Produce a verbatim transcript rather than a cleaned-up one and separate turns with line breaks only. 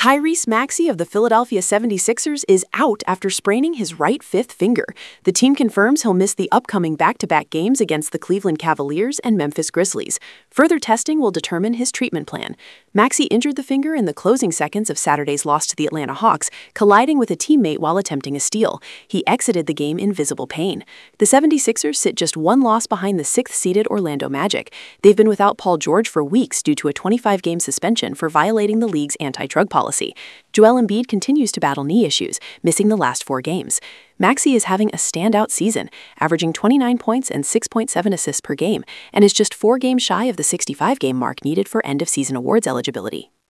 Tyrese Maxey of the Philadelphia seventy-sixers is out after spraining his right fifth finger. The team confirms he'll miss the upcoming back-to-back games against the Cleveland Cavaliers and Memphis Grizzlies. Further testing will determine his treatment plan. Maxey injured the finger in the closing seconds of Saturday's loss to the Atlanta Hawks, colliding with a teammate while attempting a steal. He exited the game in visible pain. The seventy-sixers sit just one loss behind the sixth-seeded Orlando Magic. They've been without Paul George for weeks due to a twenty-five game suspension for violating the league's anti-drug policy. Policy. Joel Embiid continues to battle knee issues, missing the last four games. Maxey is having a standout season, averaging twenty-nine points and six point seven assists per game, and is just four games shy of the sixty-five game mark needed for end-of-season awards eligibility.